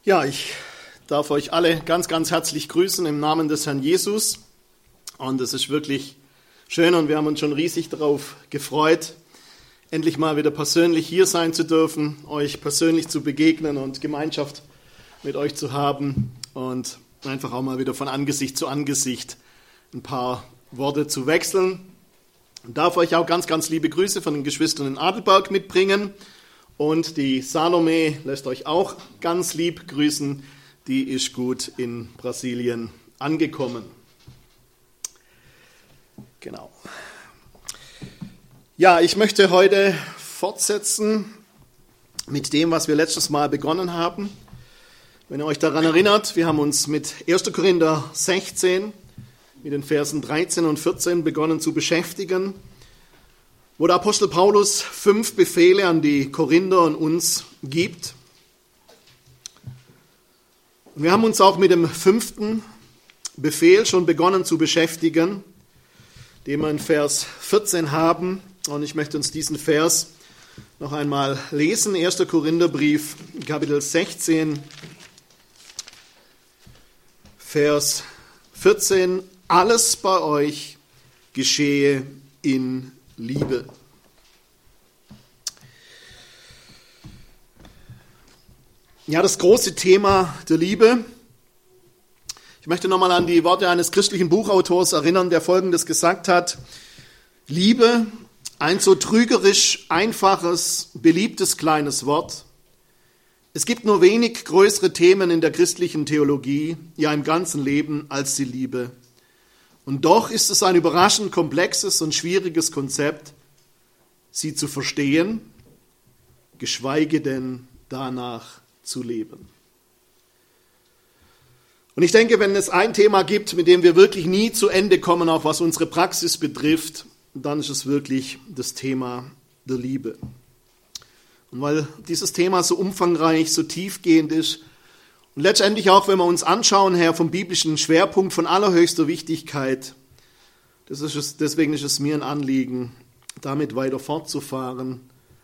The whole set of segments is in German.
Ja, ich darf euch alle ganz, ganz herzlich grüßen im Namen des Herrn Jesus. Und es ist wirklich schön und wir haben uns schon riesig darauf gefreut, endlich mal wieder persönlich hier sein zu dürfen, euch persönlich zu begegnen und Gemeinschaft mit euch zu haben und einfach auch mal wieder von Angesicht zu Angesicht ein paar Worte zu wechseln. Ich darf euch auch ganz, ganz liebe Grüße von den Geschwistern in Adelberg mitbringen. Und die Salome lässt euch auch ganz lieb grüßen. Die ist gut in Brasilien angekommen. Genau. Ja, ich möchte heute fortsetzen mit dem, was wir letztes Mal begonnen haben. Wenn ihr euch daran erinnert, wir haben uns mit 1. Korinther 16, mit den Versen 13 und 14 begonnen zu beschäftigen, wo der Apostel Paulus 5 Befehle an die Korinther und uns gibt. Und wir haben uns auch mit dem 5. Befehl schon begonnen zu beschäftigen, den wir in Vers 14 haben. Und ich möchte uns diesen Vers noch einmal lesen. 1. Korintherbrief, Kapitel 16, Vers 14. Alles bei euch geschehe in Liebe. Ja, das große Thema der Liebe. Ich möchte nochmal an die Worte eines christlichen Buchautors erinnern, der Folgendes gesagt hat: Liebe, ein so trügerisch einfaches, beliebtes kleines Wort. Es gibt nur wenig größere Themen in der christlichen Theologie, ja im ganzen Leben, als die Liebe. Und doch ist es ein überraschend komplexes und schwieriges Konzept, sie zu verstehen, geschweige denn danach zu leben. Und ich denke, wenn es ein Thema gibt, mit dem wir wirklich nie zu Ende kommen, auch was unsere Praxis betrifft, dann ist es wirklich das Thema der Liebe. Und weil dieses Thema so umfangreich, so tiefgehend ist, und letztendlich auch, wenn wir uns anschauen, her vom biblischen Schwerpunkt von allerhöchster Wichtigkeit, deswegen ist es mir ein Anliegen, damit weiter fortzufahren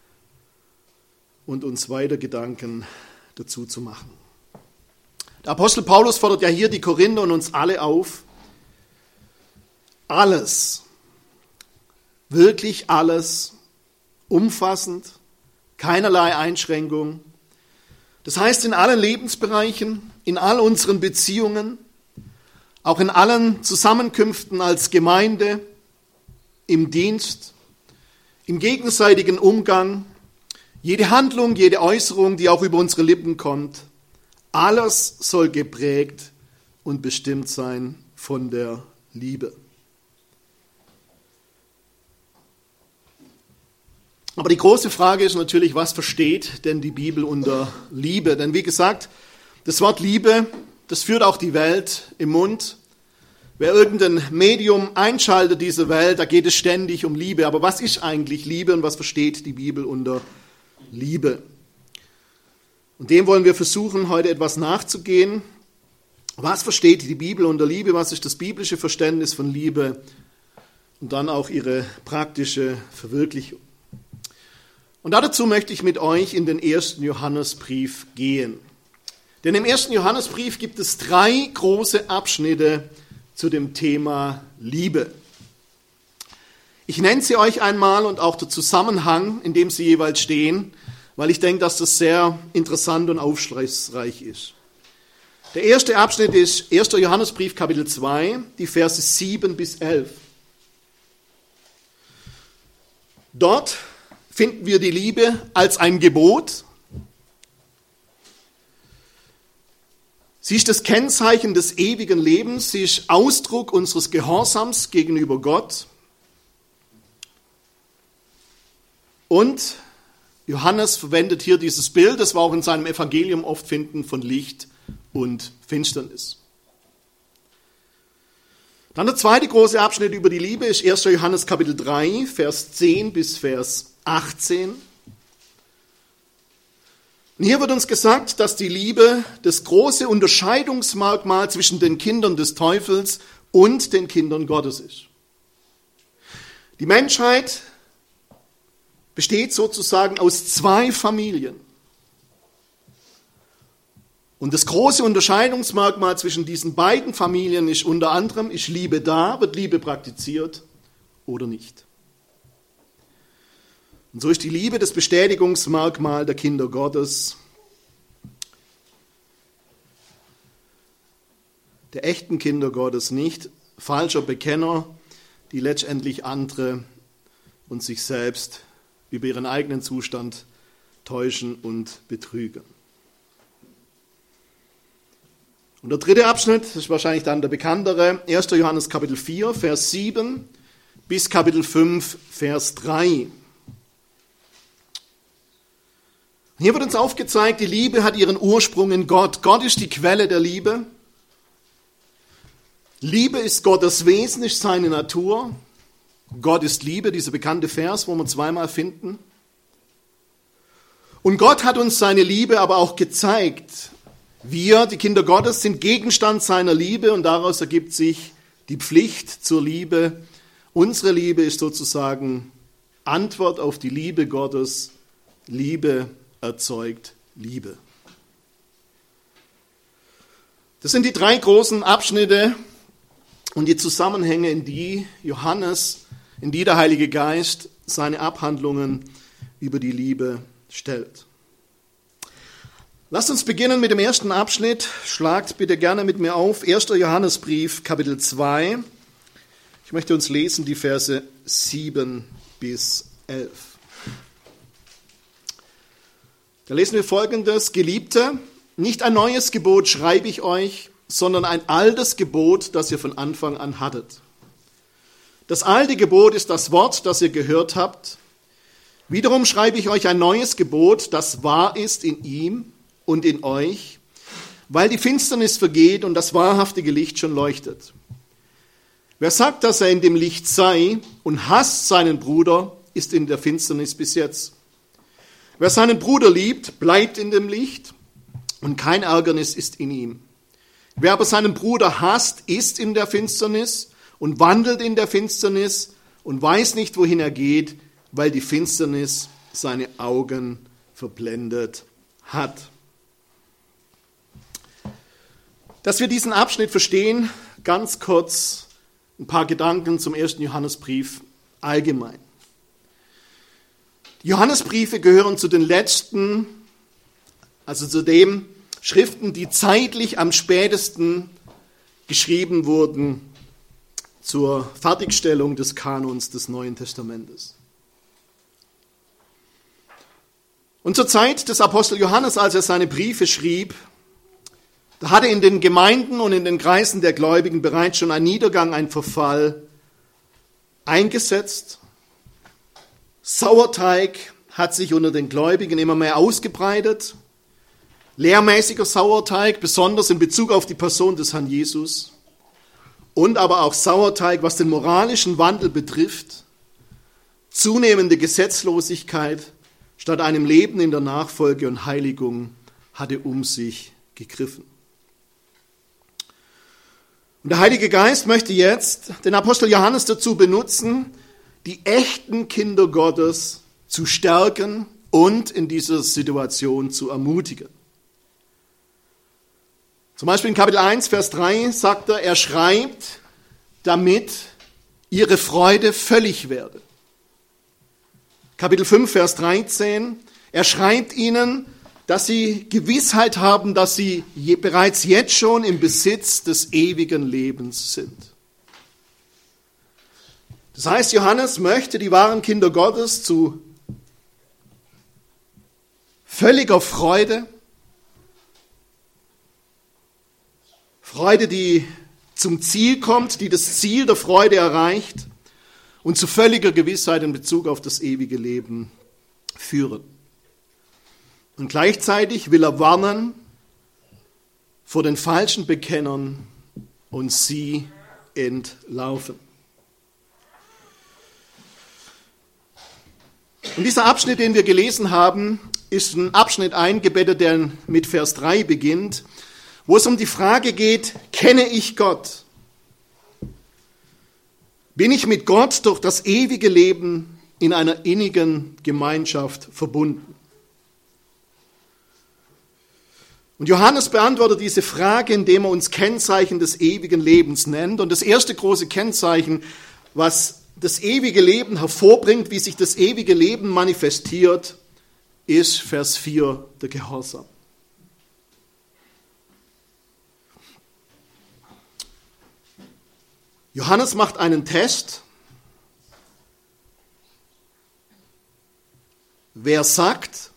und uns weiter Gedanken dazu zu machen. Der Apostel Paulus fordert ja hier die Korinther und uns alle auf, alles, wirklich alles, umfassend, keinerlei Einschränkung. Das heißt, in allen Lebensbereichen, in all unseren Beziehungen, auch in allen Zusammenkünften als Gemeinde, im Dienst, im gegenseitigen Umgang, jede Handlung, jede Äußerung, die auch über unsere Lippen kommt, alles soll geprägt und bestimmt sein von der Liebe. Aber die große Frage ist natürlich, was versteht denn die Bibel unter Liebe? Denn wie gesagt, das Wort Liebe, das führt auch die Welt im Mund. Wer irgendein Medium einschaltet dieser Welt, da geht es ständig um Liebe. Aber was ist eigentlich Liebe und was versteht die Bibel unter Liebe? Und dem wollen wir versuchen, heute etwas nachzugehen. Was versteht die Bibel unter Liebe? Was ist das biblische Verständnis von Liebe? Und dann auch ihre praktische Verwirklichung. Und dazu möchte ich mit euch in den 1. Johannesbrief gehen. Denn im 1. Johannesbrief gibt es 3 große Abschnitte zu dem Thema Liebe. Ich nenne sie euch einmal und auch der Zusammenhang, in dem sie jeweils stehen, weil ich denke, dass das sehr interessant und aufschlussreich ist. Der erste Abschnitt ist 1. Johannesbrief, Kapitel 2, die Verse 7 bis 11. Dort finden wir die Liebe als ein Gebot. Sie ist das Kennzeichen des ewigen Lebens. Sie ist Ausdruck unseres Gehorsams gegenüber Gott. Und Johannes verwendet hier dieses Bild, das wir auch in seinem Evangelium oft finden, von Licht und Finsternis. Dann der zweite große Abschnitt über die Liebe ist 1. Johannes Kapitel 3, Vers 10 bis Vers 18. Und hier wird uns gesagt, dass die Liebe das große Unterscheidungsmerkmal zwischen den Kindern des Teufels und den Kindern Gottes ist. Die Menschheit besteht sozusagen aus 2 Familien. Und das große Unterscheidungsmerkmal zwischen diesen beiden Familien ist unter anderem, ist Liebe da, wird Liebe praktiziert oder nicht. Und so ist die Liebe das Bestätigungsmerkmal der Kinder Gottes, der echten Kinder Gottes, nicht falscher Bekenner, die letztendlich andere und sich selbst über ihren eigenen Zustand täuschen und betrügen. Und der dritte Abschnitt, das ist wahrscheinlich dann der bekanntere, 1. Johannes Kapitel 4, Vers 7 bis Kapitel 5, Vers 3. Hier wird uns aufgezeigt, die Liebe hat ihren Ursprung in Gott. Gott ist die Quelle der Liebe. Liebe ist Gottes Wesen, ist seine Natur. Gott ist Liebe, dieser bekannte Vers, wo wir zweimal finden. Und Gott hat uns seine Liebe aber auch gezeigt. Wir, die Kinder Gottes, sind Gegenstand seiner Liebe und daraus ergibt sich die Pflicht zur Liebe. Unsere Liebe ist sozusagen Antwort auf die Liebe Gottes. Liebe erzeugt Liebe. Das sind die drei großen Abschnitte und die Zusammenhänge, in die Johannes, in die der Heilige Geist seine Abhandlungen über die Liebe stellt. Lasst uns beginnen mit dem ersten Abschnitt. Schlagt bitte gerne mit mir auf. 1. Johannesbrief, Kapitel 2. Ich möchte uns lesen die Verse 7 bis 11. Da lesen wir Folgendes: Geliebte, nicht ein neues Gebot schreibe ich euch, sondern ein altes Gebot, das ihr von Anfang an hattet. Das alte Gebot ist das Wort, das ihr gehört habt. Wiederum schreibe ich euch ein neues Gebot, das wahr ist in ihm und in euch, weil die Finsternis vergeht und das wahrhaftige Licht schon leuchtet. Wer sagt, dass er in dem Licht sei und hasst seinen Bruder, ist in der Finsternis bis jetzt. Wer seinen Bruder liebt, bleibt in dem Licht und kein Ärgernis ist in ihm. Wer aber seinen Bruder hasst, ist in der Finsternis und wandelt in der Finsternis und weiß nicht, wohin er geht, weil die Finsternis seine Augen verblendet hat. Dass wir diesen Abschnitt verstehen, ganz kurz ein paar Gedanken zum 1. Johannesbrief allgemein. Die Johannesbriefe gehören zu den letzten, also zu den Schriften, die zeitlich am spätesten geschrieben wurden zur Fertigstellung des Kanons des Neuen Testamentes. Und zur Zeit des Apostel Johannes, als er seine Briefe schrieb, da hatte in den Gemeinden und in den Kreisen der Gläubigen bereits schon ein Niedergang, ein Verfall eingesetzt. Sauerteig hat sich unter den Gläubigen immer mehr ausgebreitet. Lehrmäßiger Sauerteig, besonders in Bezug auf die Person des Herrn Jesus. Und aber auch Sauerteig, was den moralischen Wandel betrifft. Zunehmende Gesetzlosigkeit statt einem Leben in der Nachfolge und Heiligung hatte um sich gegriffen. Und der Heilige Geist möchte jetzt den Apostel Johannes dazu benutzen, die echten Kinder Gottes zu stärken und in dieser Situation zu ermutigen. Zum Beispiel in Kapitel 1, Vers 3 sagt er schreibt, damit ihre Freude völlig werde. Kapitel 5, Vers 13, er schreibt ihnen, dass sie Gewissheit haben, dass sie bereits jetzt schon im Besitz des ewigen Lebens sind. Das heißt, Johannes möchte die wahren Kinder Gottes zu völliger Freude, die zum Ziel kommt, die das Ziel der Freude erreicht und zu völliger Gewissheit in Bezug auf das ewige Leben führen. Und gleichzeitig will er warnen vor den falschen Bekennern und sie entlaufen. Und dieser Abschnitt, den wir gelesen haben, ist ein Abschnitt eingebettet, der mit Vers 3 beginnt, wo es um die Frage geht, kenne ich Gott? Bin ich mit Gott durch das ewige Leben in einer innigen Gemeinschaft verbunden? Und Johannes beantwortet diese Frage, indem er uns Kennzeichen des ewigen Lebens nennt. Und das erste große Kennzeichen, was das ewige Leben hervorbringt, wie sich das ewige Leben manifestiert, ist Vers 4, der Gehorsam. Johannes macht einen Test. Wer sagt,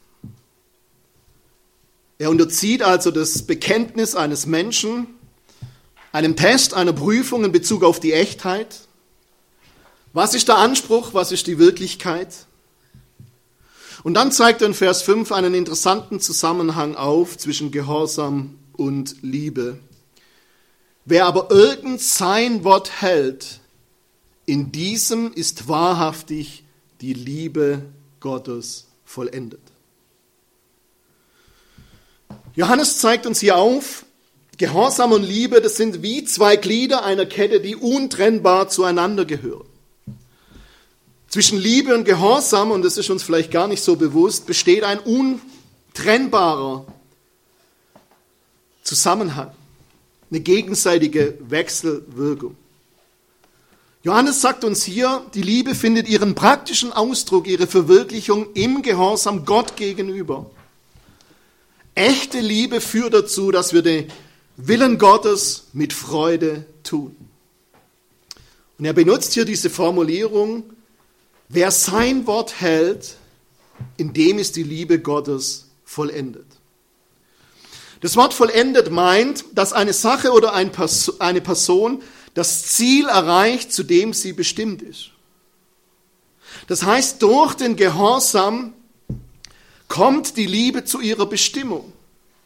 er unterzieht also das Bekenntnis eines Menschen einem Test, einer Prüfung in Bezug auf die Echtheit. Was ist der Anspruch, was ist die Wirklichkeit? Und dann zeigt er in Vers 5 einen interessanten Zusammenhang auf zwischen Gehorsam und Liebe. Wer aber irgend sein Wort hält, in diesem ist wahrhaftig die Liebe Gottes vollendet. Johannes zeigt uns hier auf, Gehorsam und Liebe, das sind wie zwei Glieder einer Kette, die untrennbar zueinander gehören. Zwischen Liebe und Gehorsam, und das ist uns vielleicht gar nicht so bewusst, besteht ein untrennbarer Zusammenhang, eine gegenseitige Wechselwirkung. Johannes sagt uns hier, die Liebe findet ihren praktischen Ausdruck, ihre Verwirklichung im Gehorsam Gott gegenüber. Echte Liebe führt dazu, dass wir den Willen Gottes mit Freude tun. Und er benutzt hier diese Formulierung, wer sein Wort hält, in dem ist die Liebe Gottes vollendet. Das Wort vollendet meint, dass eine Sache oder eine Person das Ziel erreicht, zu dem sie bestimmt ist. Das heißt, durch den Gehorsam kommt die Liebe zu ihrer Bestimmung.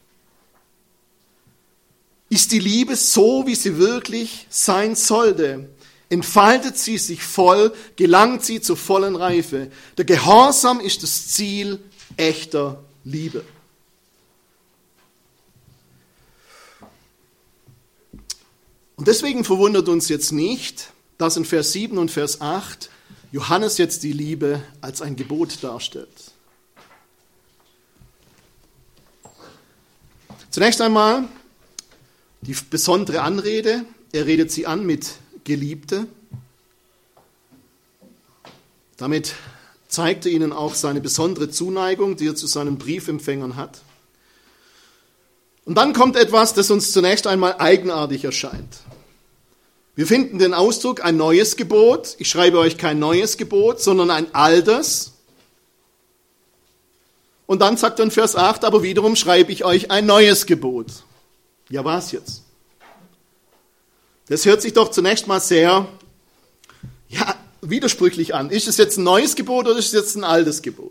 Ist die Liebe so, wie sie wirklich sein sollte? Entfaltet sie sich voll, gelangt sie zur vollen Reife. Der Gehorsam ist das Ziel echter Liebe. Und deswegen verwundert uns jetzt nicht, dass in Vers 7 und Vers 8 Johannes jetzt die Liebe als ein Gebot darstellt. Zunächst einmal die besondere Anrede. Er redet sie an mit Geliebte. Damit zeigt er ihnen auch seine besondere Zuneigung, die er zu seinen Briefempfängern hat. Und dann kommt etwas, das uns zunächst einmal eigenartig erscheint. Wir finden den Ausdruck ein neues Gebot. Ich schreibe euch kein neues Gebot, sondern ein altes. Und dann sagt er in Vers 8, aber wiederum schreibe ich euch ein neues Gebot. Ja, was jetzt? Das hört sich doch zunächst mal sehr widersprüchlich an. Ist es jetzt ein neues Gebot oder ist es jetzt ein altes Gebot?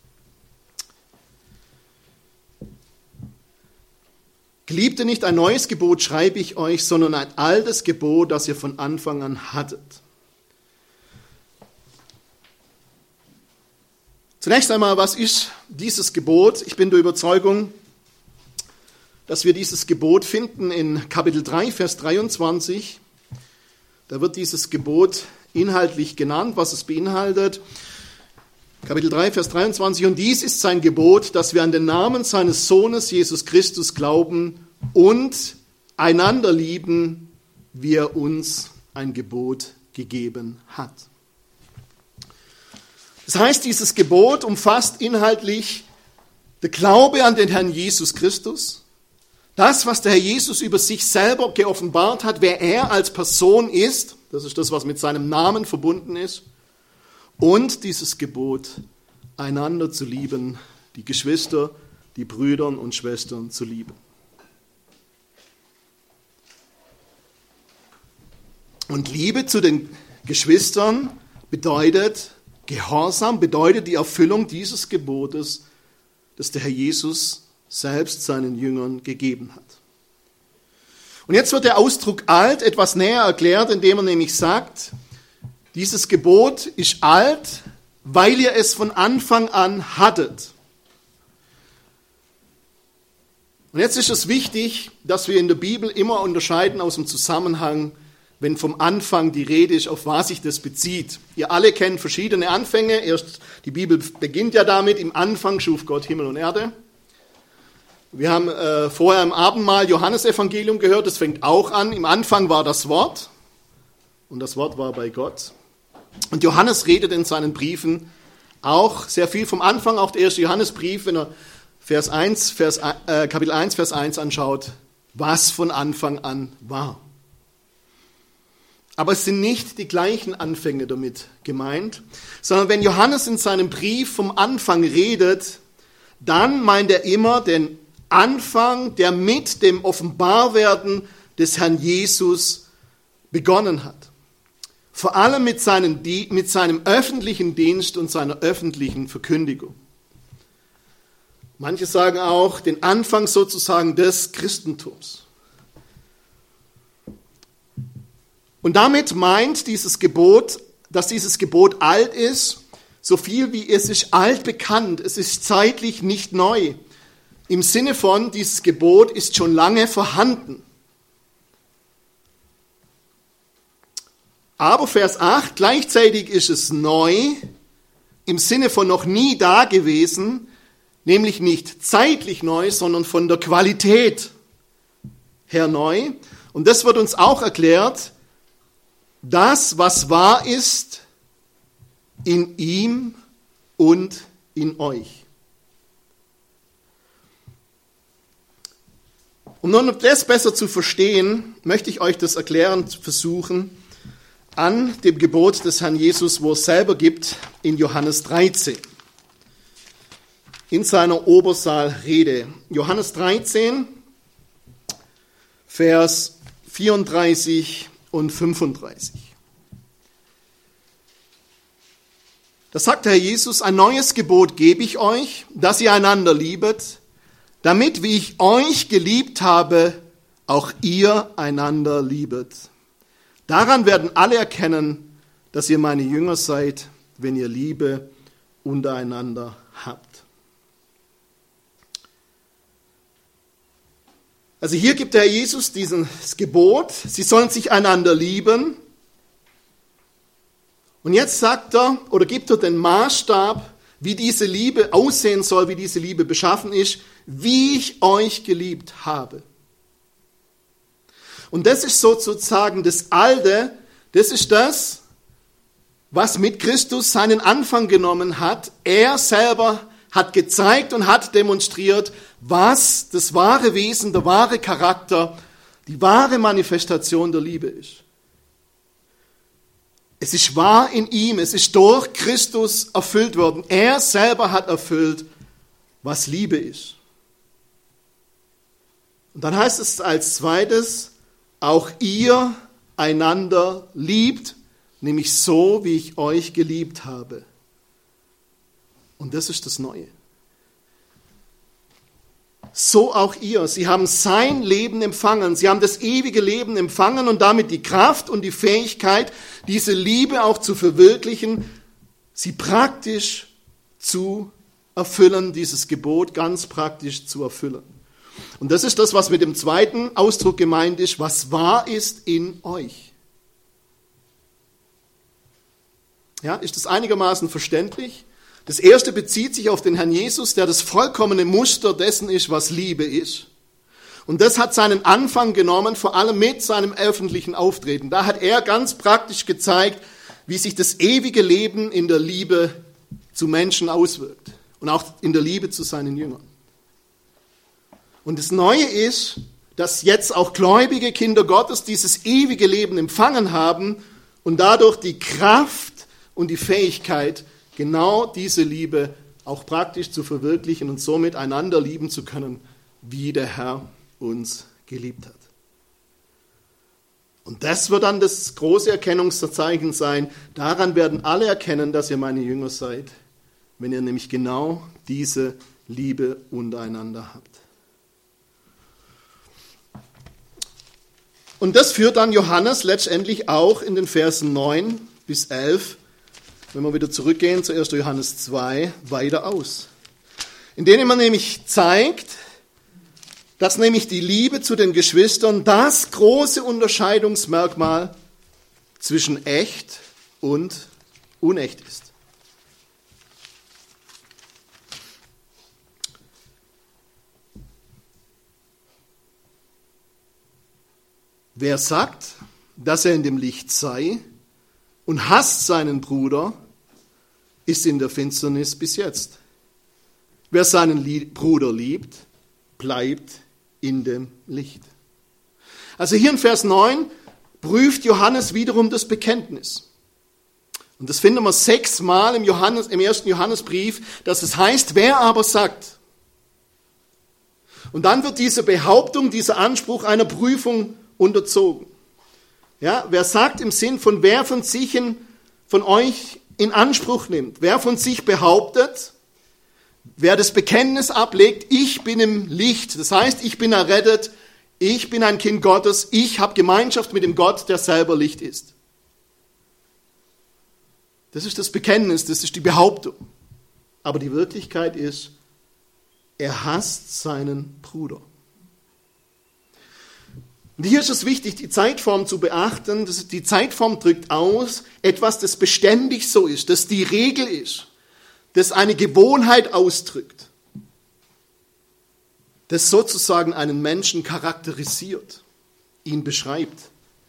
Geliebte, nicht ein neues Gebot schreibe ich euch, sondern ein altes Gebot, das ihr von Anfang an hattet. Zunächst einmal, was ist dieses Gebot? Ich bin der Überzeugung, dass wir dieses Gebot finden in Kapitel 3, Vers 23. Da wird dieses Gebot inhaltlich genannt, was es beinhaltet. Kapitel 3, Vers 23. Und dies ist sein Gebot, dass wir an den Namen seines Sohnes Jesus Christus glauben und einander lieben, wie er uns ein Gebot gegeben hat. Das heißt, dieses Gebot umfasst inhaltlich der Glaube an den Herrn Jesus Christus, das, was der Herr Jesus über sich selber geoffenbart hat, wer er als Person ist, das ist das, was mit seinem Namen verbunden ist, und dieses Gebot, einander zu lieben, die Geschwister, die Brüder und Schwestern zu lieben. Und Liebe zu den Geschwistern bedeutet Gehorsam, bedeutet die Erfüllung dieses Gebotes, das der Herr Jesus selbst seinen Jüngern gegeben hat. Und jetzt wird der Ausdruck alt etwas näher erklärt, indem er nämlich sagt, dieses Gebot ist alt, weil ihr es von Anfang an hattet. Und jetzt ist es wichtig, dass wir in der Bibel immer unterscheiden aus dem Zusammenhang, wenn vom Anfang die Rede ist, auf was sich das bezieht. Ihr alle kennt verschiedene Anfänge. Die Bibel beginnt ja damit, im Anfang schuf Gott Himmel und Erde. Wir haben vorher im Abendmahl Johannesevangelium gehört, das fängt auch an. Im Anfang war das Wort und das Wort war bei Gott. Und Johannes redet in seinen Briefen auch sehr viel vom Anfang, auch der erste Johannesbrief, wenn er Kapitel 1, Vers 1 anschaut, was von Anfang an war. Aber es sind nicht die gleichen Anfänge damit gemeint, sondern wenn Johannes in seinem Brief vom Anfang redet, dann meint er immer den Anfang, der mit dem Offenbarwerden des Herrn Jesus begonnen hat. Vor allem mit seinem öffentlichen Dienst und seiner öffentlichen Verkündigung. Manche sagen auch den Anfang sozusagen des Christentums. Und damit meint dieses Gebot, dass dieses Gebot alt ist, so viel wie es ist altbekannt, es ist zeitlich nicht neu. Im Sinne von, dieses Gebot ist schon lange vorhanden. Aber Vers 8, gleichzeitig ist es neu, im Sinne von noch nie da gewesen, nämlich nicht zeitlich neu, sondern von der Qualität her neu. Und das wird uns auch erklärt, das, was wahr ist, in ihm und in euch. Um nun das besser zu verstehen, möchte ich euch das erklären versuchen an dem Gebot des Herrn Jesus, wo es selber gibt, in Johannes 13. In seiner Obersaalrede. Johannes 13, Vers 34 und 35. Da sagt der Herr Jesus, ein neues Gebot gebe ich euch, dass ihr einander liebet, damit, wie ich euch geliebt habe, auch ihr einander liebet. Daran werden alle erkennen, dass ihr meine Jünger seid, wenn ihr Liebe untereinander habt. Also hier gibt der Herr Jesus dieses Gebot, sie sollen sich einander lieben. Und jetzt sagt er, oder gibt er den Maßstab, wie diese Liebe aussehen soll, wie diese Liebe beschaffen ist, wie ich euch geliebt habe. Und das ist sozusagen das Alte, das ist das, was mit Christus seinen Anfang genommen hat. Er selber hat gezeigt und hat demonstriert, was das wahre Wesen, der wahre Charakter, die wahre Manifestation der Liebe ist. Es ist wahr in ihm, es ist durch Christus erfüllt worden. Er selber hat erfüllt, was Liebe ist. Und dann heißt es als zweites, auch ihr einander liebt, nämlich so, wie ich euch geliebt habe. Und das ist das Neue. So auch ihr. Sie haben sein Leben empfangen. Sie haben das ewige Leben empfangen und damit die Kraft und die Fähigkeit, diese Liebe auch zu verwirklichen, sie praktisch zu erfüllen, dieses Gebot ganz praktisch zu erfüllen. Und das ist das, was mit dem zweiten Ausdruck gemeint ist, was wahr ist in euch. Ja, ist das einigermaßen verständlich? Das erste bezieht sich auf den Herrn Jesus, der das vollkommene Muster dessen ist, was Liebe ist. Und das hat seinen Anfang genommen, vor allem mit seinem öffentlichen Auftreten. Da hat er ganz praktisch gezeigt, wie sich das ewige Leben in der Liebe zu Menschen auswirkt. Und auch in der Liebe zu seinen Jüngern. Und das Neue ist, dass jetzt auch gläubige Kinder Gottes dieses ewige Leben empfangen haben und dadurch die Kraft und die Fähigkeit, genau diese Liebe auch praktisch zu verwirklichen und somit einander lieben zu können, wie der Herr uns geliebt hat. Und das wird dann das große Erkennungszeichen sein. Daran werden alle erkennen, dass ihr meine Jünger seid, wenn ihr nämlich genau diese Liebe untereinander habt. Und das führt dann Johannes letztendlich auch in den Versen 9 bis 11, wenn wir wieder zurückgehen zu 1. Johannes 2, weiter aus. In denen man nämlich zeigt, dass nämlich die Liebe zu den Geschwistern das große Unterscheidungsmerkmal zwischen echt und unecht ist. Wer sagt, dass er in dem Licht sei und hasst seinen Bruder, ist in der Finsternis bis jetzt. Wer seinen Bruder liebt, bleibt in dem Licht. Also hier in Vers 9 prüft Johannes wiederum das Bekenntnis. Und das finden wir 6-mal im 1. Johannesbrief, dass es heißt, wer aber sagt. Und dann wird diese Behauptung, dieser Anspruch einer Prüfung unterzogen. Ja, wer sagt im Sinn von wer von euch in Anspruch nimmt, wer von sich behauptet, wer das Bekenntnis ablegt, ich bin im Licht, das heißt, ich bin errettet, ich bin ein Kind Gottes, ich habe Gemeinschaft mit dem Gott, der selber Licht ist. Das ist das Bekenntnis, das ist die Behauptung. Aber die Wirklichkeit ist, er hasst seinen Bruder. Und hier ist es wichtig, die Zeitform zu beachten. Die Zeitform drückt aus etwas, das beständig so ist, das die Regel ist, das eine Gewohnheit ausdrückt, das sozusagen einen Menschen charakterisiert, ihn beschreibt.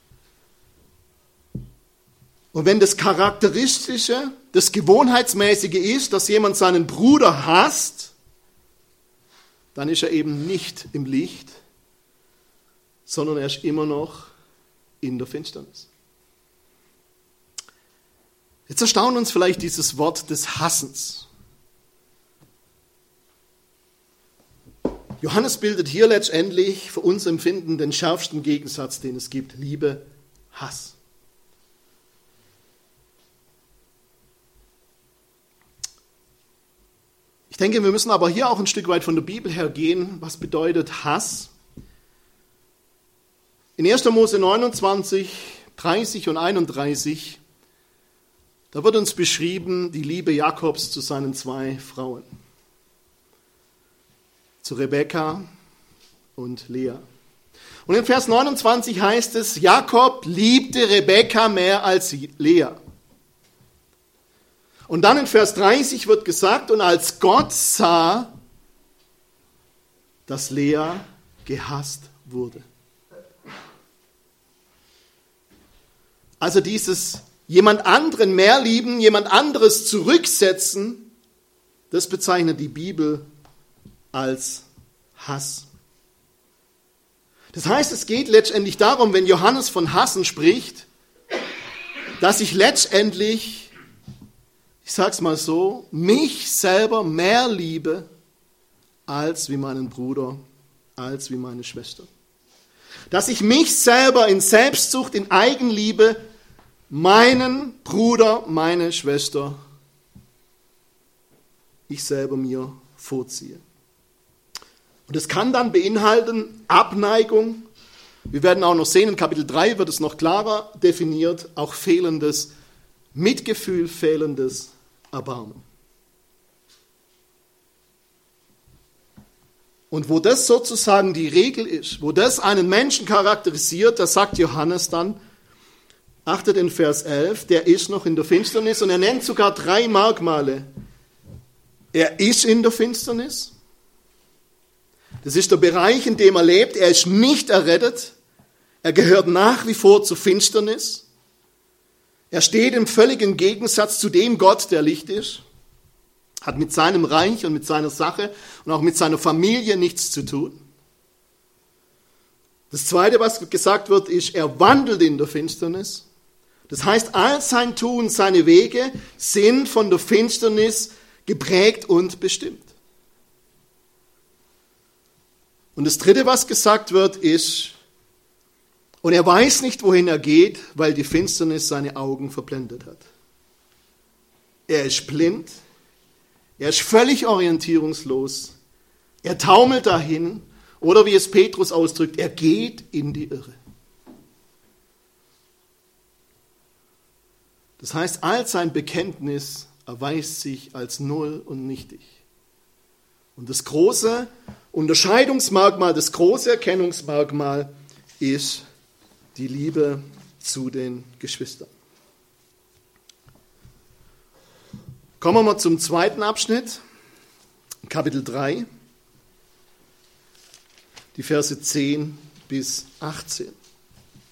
Und wenn das Charakteristische, das Gewohnheitsmäßige ist, dass jemand seinen Bruder hasst, dann ist er eben nicht im Licht, sondern er ist immer noch in der Finsternis. Jetzt erstaunt uns vielleicht dieses Wort des Hassens. Johannes bildet hier letztendlich für uns Empfinden den schärfsten Gegensatz, den es gibt: Liebe, Hass. Ich denke, wir müssen aber hier auch ein Stück weit von der Bibel her gehen. Was bedeutet Hass? In 1. Mose 29, 30 und 31, da wird uns beschrieben die Liebe Jakobs zu seinen 2 Frauen, zu Rebekka und Lea. Und in Vers 29 heißt es, Jakob liebte Rebekka mehr als Lea. Und dann in Vers 30 wird gesagt, und als Gott sah, dass Lea gehasst wurde. Also dieses jemand anderen mehr lieben, jemand anderes zurücksetzen, das bezeichnet die Bibel als Hass. Das heißt, es geht letztendlich darum, wenn Johannes von Hassen spricht, dass ich letztendlich, ich sage es mal so, mich selber mehr liebe als wie meinen Bruder, als wie meine Schwester. Dass ich mich selber in Selbstsucht, in Eigenliebe, meinen Bruder, meine Schwester, ich selber mir vorziehe. Und es kann dann beinhalten Abneigung. Wir werden auch noch sehen, in Kapitel 3 wird es noch klarer definiert, auch fehlendes Mitgefühl, fehlendes Erbarmen. Und wo das sozusagen die Regel ist, wo das einen Menschen charakterisiert, da sagt Johannes dann, achtet in Vers 11, der ist noch in der Finsternis und er nennt sogar 3 Merkmale. Er ist in der Finsternis. Das ist der Bereich, in dem er lebt. Er ist nicht errettet. Er gehört nach wie vor zur Finsternis. Er steht im völligen Gegensatz zu dem Gott, der Licht ist. Hat mit seinem Reich und mit seiner Sache und auch mit seiner Familie nichts zu tun. Das Zweite, was gesagt wird, ist, er wandelt in der Finsternis. Das heißt, all sein Tun, seine Wege sind von der Finsternis geprägt und bestimmt. Und das Dritte, was gesagt wird, ist, und er weiß nicht, wohin er geht, weil die Finsternis seine Augen verblendet hat. Er ist blind, er ist völlig orientierungslos, er taumelt dahin, oder wie es Petrus ausdrückt, er geht in die Irre. Das heißt, all sein Bekenntnis erweist sich als null und nichtig. Und das große Unterscheidungsmerkmal, das große Erkennungsmerkmal ist die Liebe zu den Geschwistern. Kommen wir mal zum zweiten Abschnitt, Kapitel 3, die Verse 10 bis 18.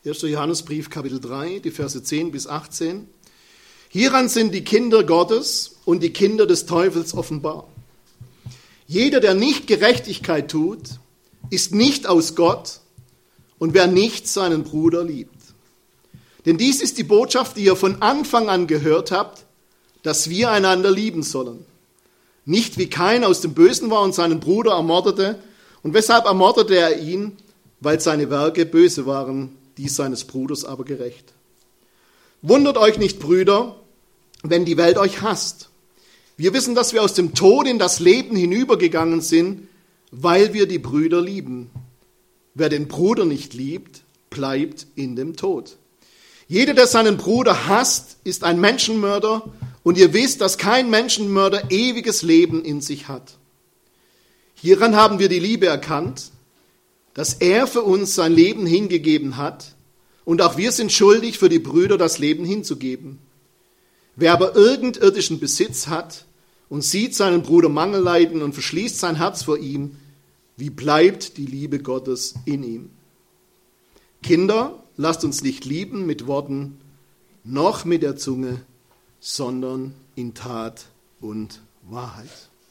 1. Johannesbrief, Kapitel 3, die Verse 10 bis 18. Hieran sind die Kinder Gottes und die Kinder des Teufels offenbar. Jeder, der nicht Gerechtigkeit tut, ist nicht aus Gott, und wer nicht seinen Bruder liebt. Denn dies ist die Botschaft, die ihr von Anfang an gehört habt, dass wir einander lieben sollen. Nicht wie Kain aus dem Bösen war und seinen Bruder ermordete. Und weshalb ermordete er ihn? Weil seine Werke böse waren, die seines Bruders aber gerecht. Wundert euch nicht, Brüder, wenn die Welt euch hasst. Wir wissen, dass wir aus dem Tod in das Leben hinübergegangen sind, weil wir die Brüder lieben. Wer den Bruder nicht liebt, bleibt in dem Tod. Jeder, der seinen Bruder hasst, ist ein Menschenmörder, und ihr wisst, dass kein Menschenmörder ewiges Leben in sich hat. Hieran haben wir die Liebe erkannt, dass er für uns sein Leben hingegeben hat, und auch wir sind schuldig, für die Brüder das Leben hinzugeben. Wer aber irgend irdischen Besitz hat und sieht seinen Bruder Mangel leiden und verschließt sein Herz vor ihm, wie bleibt die Liebe Gottes in ihm? Kinder, lasst uns nicht lieben mit Worten, noch mit der Zunge, sondern in Tat und Wahrheit.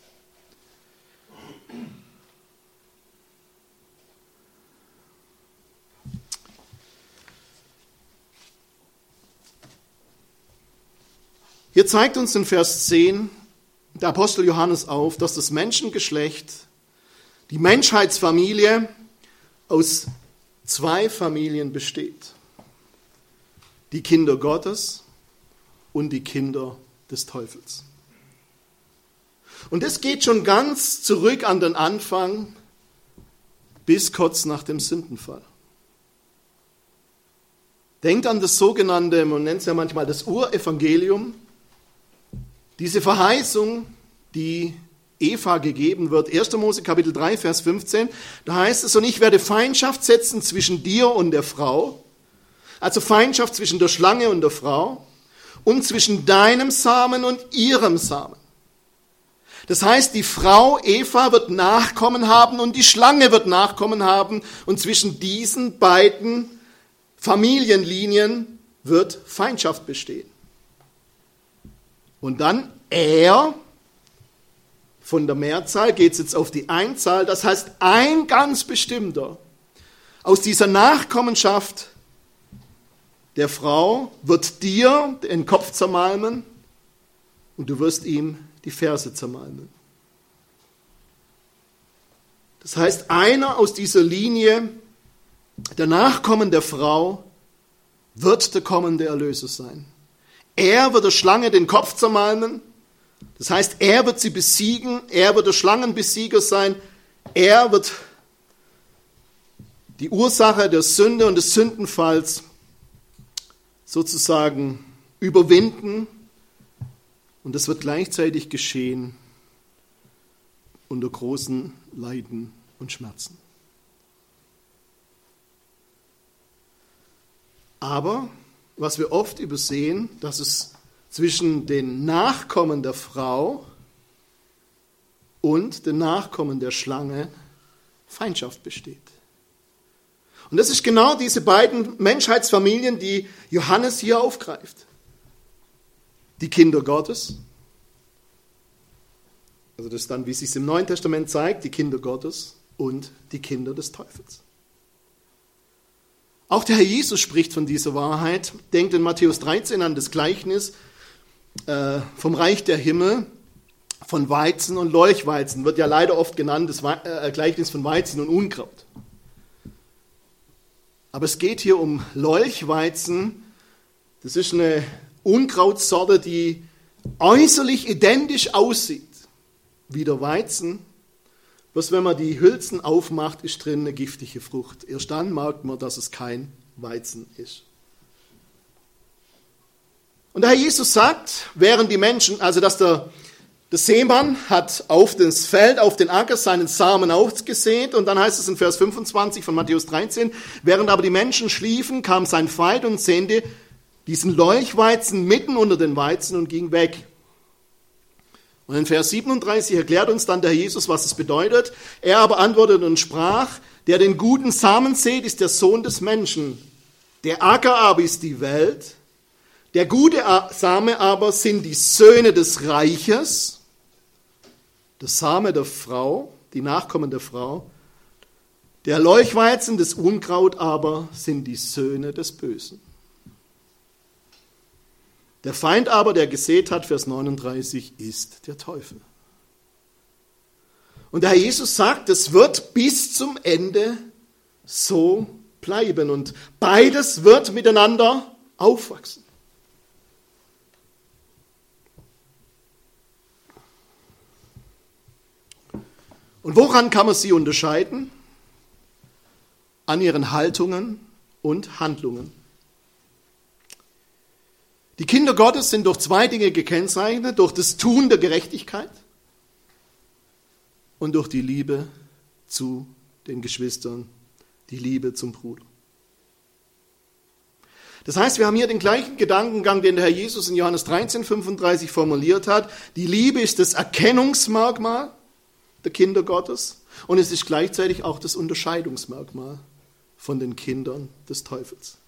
Hier zeigt uns in Vers 10 der Apostel Johannes auf, dass das Menschengeschlecht, die Menschheitsfamilie, aus zwei Familien besteht. Die Kinder Gottes und die Kinder des Teufels. Und das geht schon ganz zurück an den Anfang, bis kurz nach dem Sündenfall. Denkt an das sogenannte, man nennt es ja manchmal das Urevangelium, diese Verheißung, die Eva gegeben wird. 1. Mose Kapitel 3, Vers 15, da heißt es, und ich werde Feindschaft setzen zwischen dir und der Frau, also Feindschaft zwischen der Schlange und der Frau und zwischen deinem Samen und ihrem Samen. Das heißt, die Frau Eva wird Nachkommen haben und die Schlange wird Nachkommen haben, und zwischen diesen beiden Familienlinien wird Feindschaft bestehen. Und dann er, von der Mehrzahl geht es jetzt auf die Einzahl, das heißt ein ganz bestimmter aus dieser Nachkommenschaft der Frau wird dir den Kopf zermalmen und du wirst ihm die Ferse zermalmen. Das heißt, einer aus dieser Linie, der Nachkommen der Frau, wird der kommende Erlöser sein. Er wird der Schlange den Kopf zermalmen. Das heißt, er wird sie besiegen, er wird der Schlangenbesieger sein, er wird die Ursache der Sünde und des Sündenfalls sozusagen überwinden, und das wird gleichzeitig geschehen unter großen Leiden und Schmerzen. Aber was wir oft übersehen, dass es zwischen den Nachkommen der Frau und den Nachkommen der Schlange Feindschaft besteht. Und das ist genau diese beiden Menschheitsfamilien, die Johannes hier aufgreift. Die Kinder Gottes, also das ist dann, wie es sich im Neuen Testament zeigt, die Kinder Gottes und die Kinder des Teufels. Auch der Herr Jesus spricht von dieser Wahrheit. Denkt in Matthäus 13 an das Gleichnis vom Reich der Himmel, von Weizen und Leuchtweizen. Wird ja leider oft genannt, das Gleichnis von Weizen und Unkraut. Aber es geht hier um Leuchtweizen. Das ist eine Unkrautsorte, die äußerlich identisch aussieht wie der Weizen. Bloß wenn man die Hülsen aufmacht, ist drin eine giftige Frucht. Erst dann merkt man, dass es kein Weizen ist. Und der Herr Jesus sagt, während die Menschen, also dass der Seemann hat auf das Feld, auf den Acker seinen Samen ausgesät, und dann heißt es in Vers 25 von Matthäus 13, während aber die Menschen schliefen, kam sein Feind und säte diesen Leuchtweizen mitten unter den Weizen und ging weg. Und in Vers 37 erklärt uns dann der Herr Jesus, was es bedeutet. Er aber antwortete und sprach, der den guten Samen sät, ist der Sohn des Menschen. Der Acker aber ist die Welt, der gute Same aber sind die Söhne des Reiches, der Same der Frau, die Nachkommen der Frau, der Leuchtweizen des Unkraut aber sind die Söhne des Bösen. Der Feind aber, der gesät hat, Vers 39, ist der Teufel. Und der Herr Jesus sagt, es wird bis zum Ende so bleiben und beides wird miteinander aufwachsen. Und woran kann man sie unterscheiden? An ihren Haltungen und Handlungen. Die Kinder Gottes sind durch zwei Dinge gekennzeichnet, durch das Tun der Gerechtigkeit und durch die Liebe zu den Geschwistern, die Liebe zum Bruder. Das heißt, wir haben hier den gleichen Gedankengang, den der Herr Jesus in Johannes 13,35 formuliert hat. Die Liebe ist das Erkennungsmerkmal der Kinder Gottes und es ist gleichzeitig auch das Unterscheidungsmerkmal von den Kindern des Teufels.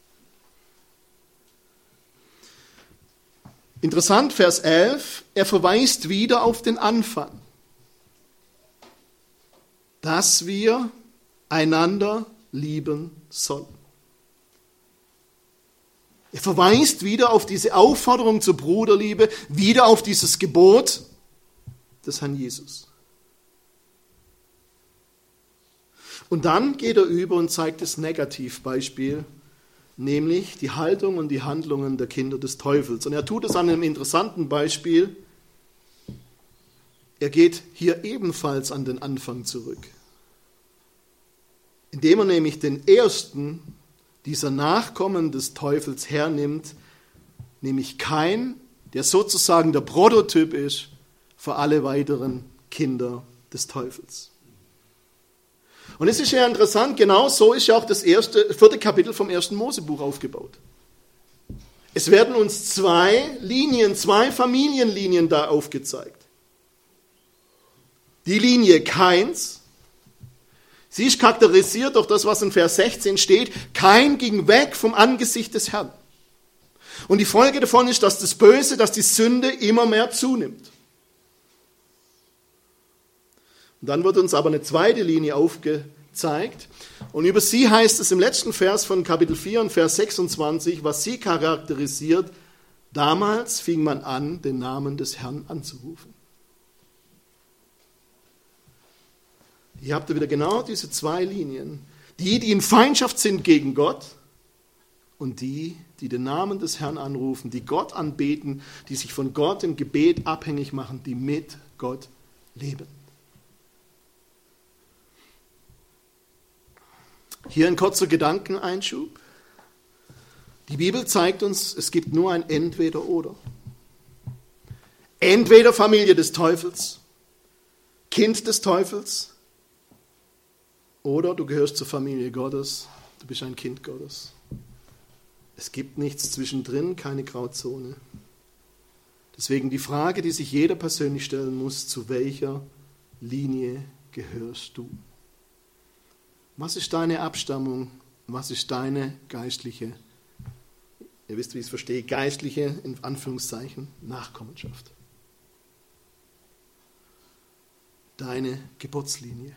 Interessant, Vers 11, er verweist wieder auf den Anfang, dass wir einander lieben sollen. Er verweist wieder auf diese Aufforderung zur Bruderliebe, wieder auf dieses Gebot des Herrn Jesus. Und dann geht er über und zeigt das Negativbeispiel, nämlich die Haltung und die Handlungen der Kinder des Teufels. Und er tut es an einem interessanten Beispiel. Er geht hier ebenfalls an den Anfang zurück, indem er nämlich den ersten dieser Nachkommen des Teufels hernimmt, nämlich Kain, der sozusagen der Prototyp ist für alle weiteren Kinder des Teufels. Und es ist ja interessant, genau so ist ja auch das 4. Kapitel vom 1. Mosebuch aufgebaut. Es werden uns zwei Familienlinien da aufgezeigt. Die Linie Kains, sie ist charakterisiert durch das, was in Vers 16 steht. Kain ging weg vom Angesicht des Herrn. Und die Folge davon ist, dass das Böse, dass die Sünde immer mehr zunimmt. Und dann wird uns aber eine zweite Linie aufgezeigt. Und über sie heißt es im letzten Vers von Kapitel 4 und Vers 26, was sie charakterisiert. Damals fing man an, den Namen des Herrn anzurufen. Hier habt ihr wieder genau diese zwei Linien. Die in Feindschaft sind gegen Gott und die den Namen des Herrn anrufen, die Gott anbeten, die sich von Gott im Gebet abhängig machen, die mit Gott leben. Hier ein kurzer Gedankeneinschub. Die Bibel zeigt uns, es gibt nur ein Entweder-Oder. Entweder Familie des Teufels, Kind des Teufels, oder du gehörst zur Familie Gottes, du bist ein Kind Gottes. Es gibt nichts zwischendrin, keine Grauzone. Deswegen die Frage, die sich jeder persönlich stellen muss, zu welcher Linie gehörst du? Was ist deine Abstammung? Was ist deine geistliche, ihr wisst, wie ich es verstehe, geistliche, in Anführungszeichen, Nachkommenschaft? Deine Geburtslinie.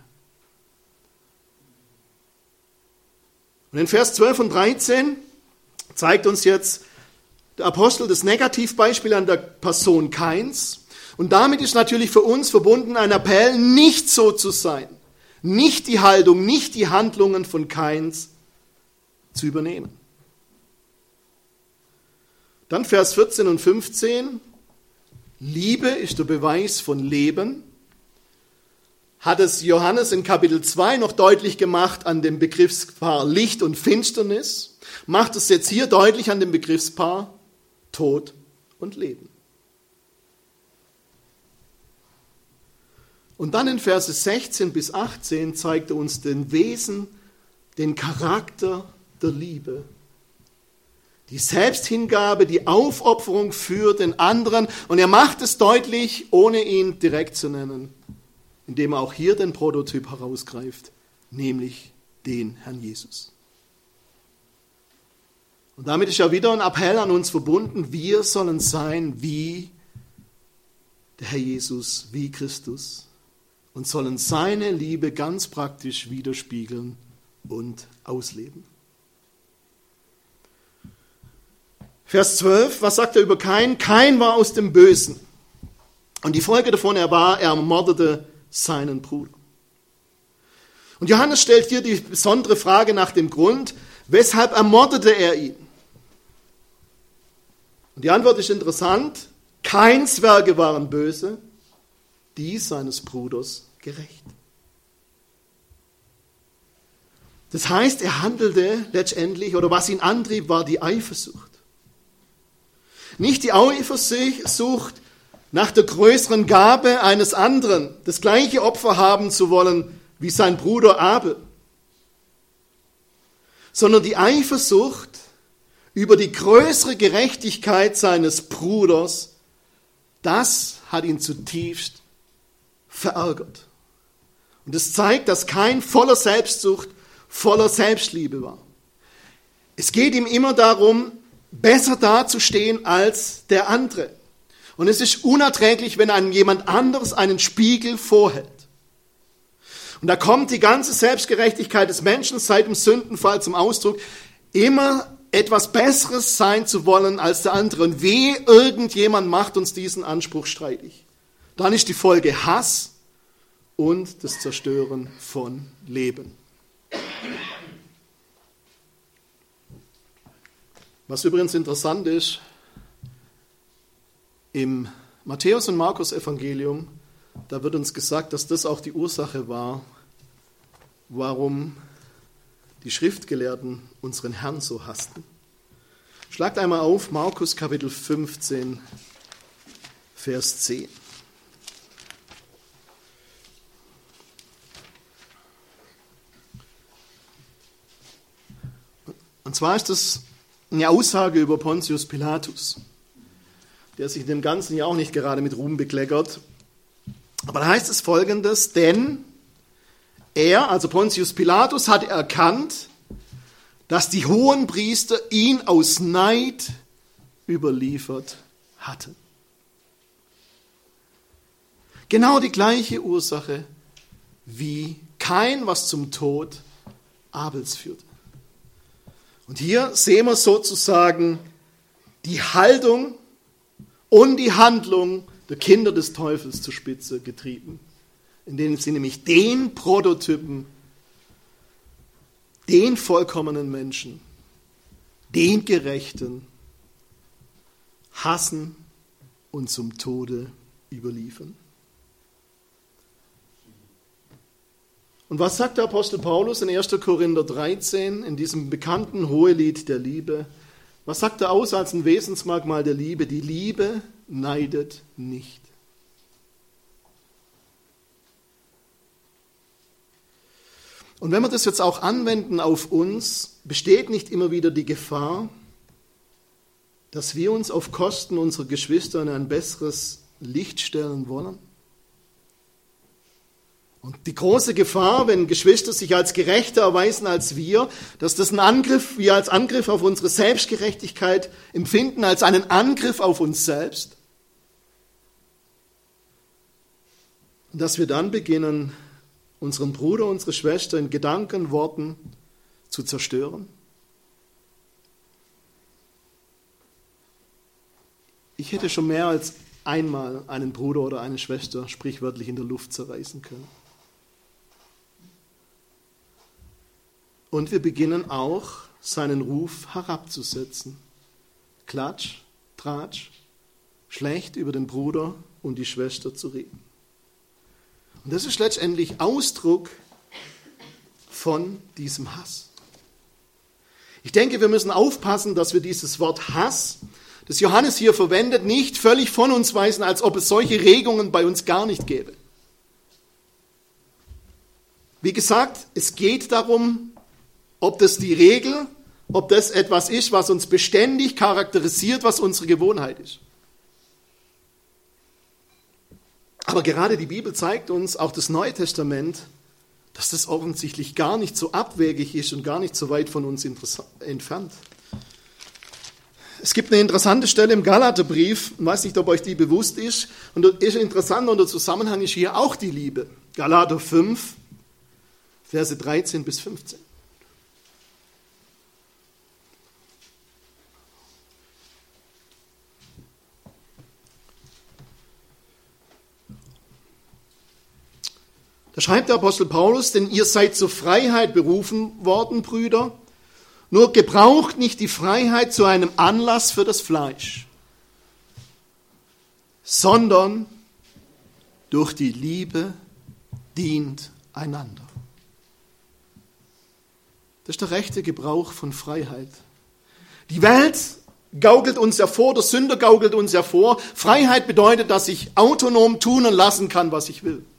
Und in Vers 12 und 13 zeigt uns jetzt der Apostel das Negativbeispiel an der Person Kains. Und damit ist natürlich für uns verbunden ein Appell, nicht so zu sein. Nicht die Haltung, nicht die Handlungen von Kains zu übernehmen. Dann Vers 14 und 15. Liebe ist der Beweis von Leben. Hat es Johannes in Kapitel 2 noch deutlich gemacht an dem Begriffspaar Licht und Finsternis, macht es jetzt hier deutlich an dem Begriffspaar Tod und Leben. Und dann in Verse 16 bis 18 zeigt er uns den Wesen, den Charakter der Liebe. Die Selbsthingabe, die Aufopferung für den anderen. Und er macht es deutlich, ohne ihn direkt zu nennen, indem er auch hier den Prototyp herausgreift, nämlich den Herrn Jesus. Und damit ist ja wieder ein Appell an uns verbunden, wir sollen sein wie der Herr Jesus, wie Christus und sollen seine Liebe ganz praktisch widerspiegeln und ausleben. Vers 12, was sagt er über Kain? Kain war aus dem Bösen. Und die Folge davon, er ermordete seinen Bruder. Und Johannes stellt hier die besondere Frage nach dem Grund, weshalb ermordete er ihn? Und die Antwort ist interessant. Kains Werke waren böse, die seines Bruders gerecht. Das heißt, er handelte letztendlich, oder was ihn antrieb, war die Eifersucht. Nicht die Eifersucht nach der größeren Gabe eines anderen, das gleiche Opfer haben zu wollen wie sein Bruder Abel, sondern die Eifersucht über die größere Gerechtigkeit seines Bruders, das hat ihn zutiefst verärgert. Und es zeigt, dass Kain voller Selbstsucht, voller Selbstliebe war. Es geht ihm immer darum, besser dazustehen als der andere. Und es ist unerträglich, wenn einem jemand anderes einen Spiegel vorhält. Und da kommt die ganze Selbstgerechtigkeit des Menschen seit dem Sündenfall zum Ausdruck, immer etwas Besseres sein zu wollen als der andere. Und wehe, irgendjemand macht uns diesen Anspruch streitig. Dann ist die Folge Hass und das Zerstören von Leben. Was übrigens interessant ist, im Matthäus- und Markus-Evangelium, da wird uns gesagt, dass das auch die Ursache war, warum die Schriftgelehrten unseren Herrn so hassten. Schlagt einmal auf, Markus Kapitel 15, Vers 10. Und zwar ist das eine Aussage über Pontius Pilatus, der sich in dem ganzen Jahr auch nicht gerade mit Ruhm bekleckert. Aber da heißt es Folgendes, denn er, also Pontius Pilatus, hat erkannt, dass die Hohenpriester ihn aus Neid überliefert hatten. Genau die gleiche Ursache wie Kain, was zum Tod Abels führte. Und hier sehen wir sozusagen die Haltung und die Handlung der Kinder des Teufels zur Spitze getrieben, indem sie nämlich den Prototypen, den vollkommenen Menschen, den Gerechten hassen und zum Tode überliefern. Und was sagt der Apostel Paulus in 1. Korinther 13, in diesem bekannten Hohelied der Liebe? Was sagt er aus als ein Wesensmerkmal der Liebe? Die Liebe neidet nicht. Und wenn wir das jetzt auch anwenden auf uns, besteht nicht immer wieder die Gefahr, dass wir uns auf Kosten unserer Geschwister in ein besseres Licht stellen wollen? Und die große Gefahr, wenn Geschwister sich als gerechter erweisen als wir, dass das wir als Angriff auf unsere Selbstgerechtigkeit empfinden, als einen Angriff auf uns selbst. Und dass wir dann beginnen, unseren Bruder, unsere Schwester in Gedanken, Worten zu zerstören. Ich hätte schon mehr als einmal einen Bruder oder eine Schwester sprichwörtlich in der Luft zerreißen können. Und wir beginnen auch, seinen Ruf herabzusetzen. Klatsch, Tratsch, schlecht über den Bruder und die Schwester zu reden. Und das ist letztendlich Ausdruck von diesem Hass. Ich denke, wir müssen aufpassen, dass wir dieses Wort Hass, das Johannes hier verwendet, nicht völlig von uns weisen, als ob es solche Regungen bei uns gar nicht gäbe. Wie gesagt, es geht darum, ob das die Regel, ob das etwas ist, was uns beständig charakterisiert, was unsere Gewohnheit ist. Aber gerade die Bibel zeigt uns, auch das Neue Testament, dass das offensichtlich gar nicht so abwegig ist und gar nicht so weit von uns entfernt. Es gibt eine interessante Stelle im Galaterbrief, ich weiß nicht, ob euch die bewusst ist, und das ist interessant, und der Zusammenhang ist hier auch die Liebe. Galater 5, Verse 13 bis 15. Da schreibt der Apostel Paulus, denn ihr seid zur Freiheit berufen worden, Brüder, nur gebraucht nicht die Freiheit zu einem Anlass für das Fleisch, sondern durch die Liebe dient einander. Das ist der rechte Gebrauch von Freiheit. Die Welt gaukelt uns ja vor, der Sünder gaukelt uns ja vor. Freiheit bedeutet, dass ich autonom tun und lassen kann, was ich will.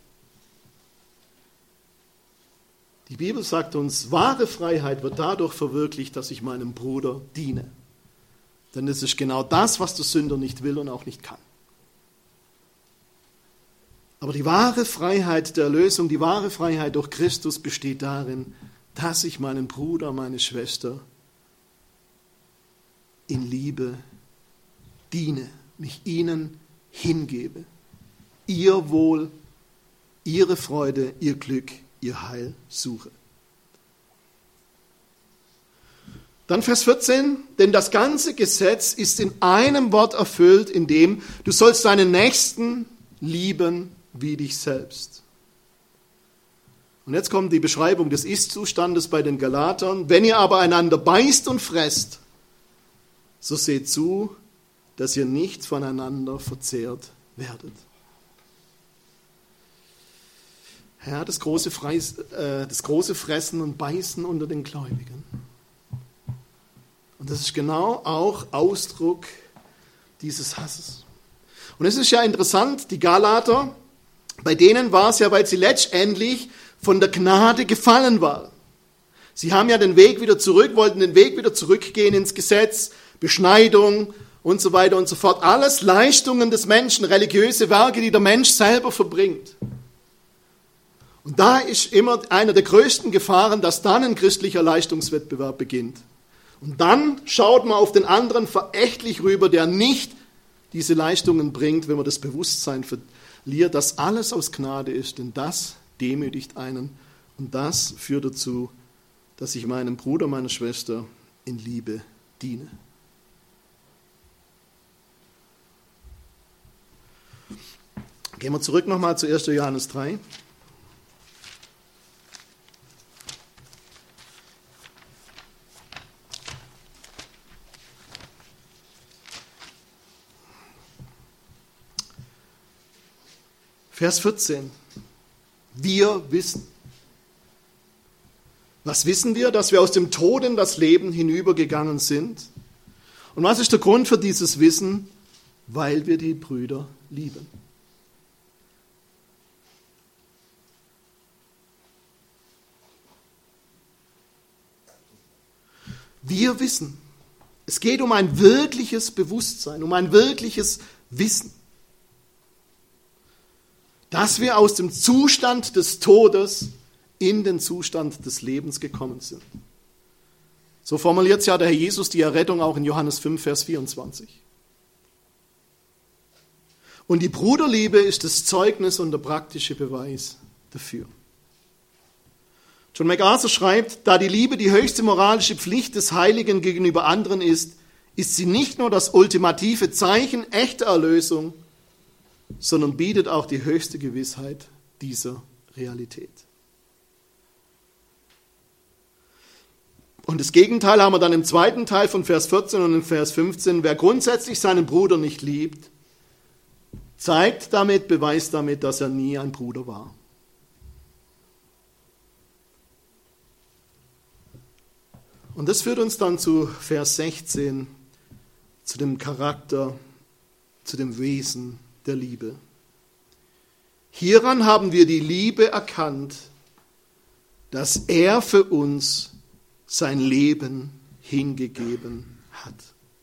Die Bibel sagt uns, wahre Freiheit wird dadurch verwirklicht, dass ich meinem Bruder diene. Denn es ist genau das, was der Sünder nicht will und auch nicht kann. Aber die wahre Freiheit der Erlösung, die wahre Freiheit durch Christus besteht darin, dass ich meinen Bruder, meine Schwester in Liebe diene, mich ihnen hingebe, ihr Wohl, ihre Freude, ihr Glück, ihr Heil suche. Dann Vers 14, denn das ganze Gesetz ist in einem Wort erfüllt, in dem du sollst deinen Nächsten lieben wie dich selbst. Und jetzt kommt die Beschreibung des Ist-Zustandes bei den Galatern. Wenn ihr aber einander beißt und fresst, so seht zu, dass ihr nicht voneinander verzehrt werdet. Ja, das große Fressen und Beißen unter den Gläubigen. Und das ist genau auch Ausdruck dieses Hasses. Und es ist ja interessant, die Galater, bei denen war es ja, weil sie letztendlich von der Gnade gefallen waren. Sie haben ja den Weg wieder zurück, wollten den Weg wieder zurückgehen ins Gesetz, Beschneidung und so weiter und so fort. Alles Leistungen des Menschen, religiöse Werke, die der Mensch selber verbringt. Und da ist immer einer der größten Gefahren, dass dann ein christlicher Leistungswettbewerb beginnt. Und dann schaut man auf den anderen verächtlich rüber, der nicht diese Leistungen bringt, wenn man das Bewusstsein verliert, dass alles aus Gnade ist, denn das demütigt einen und das führt dazu, dass ich meinem Bruder, meiner Schwester in Liebe diene. Gehen wir zurück nochmal zu 1. Johannes 3. Vers 14. Wir wissen. Was wissen wir? Dass wir aus dem Tod in das Leben hinübergegangen sind. Und was ist der Grund für dieses Wissen? Weil wir die Brüder lieben. Wir wissen. Es geht um ein wirkliches Bewusstsein, um ein wirkliches Wissen. Dass wir aus dem Zustand des Todes in den Zustand des Lebens gekommen sind. So formuliert ja der Herr Jesus die Errettung auch in Johannes 5, Vers 24. Und die Bruderliebe ist das Zeugnis und der praktische Beweis dafür. John MacArthur schreibt, da die Liebe die höchste moralische Pflicht des Heiligen gegenüber anderen ist sie nicht nur das ultimative Zeichen echter Erlösung, sondern bietet auch die höchste Gewissheit dieser Realität. Und das Gegenteil haben wir dann im zweiten Teil von Vers 14 und in Vers 15. Wer grundsätzlich seinen Bruder nicht liebt, beweist damit, dass er nie ein Bruder war. Und das führt uns dann zu Vers 16, zu dem Charakter, zu dem Wesen der Liebe. Hieran haben wir die Liebe erkannt, dass er für uns sein Leben hingegeben hat.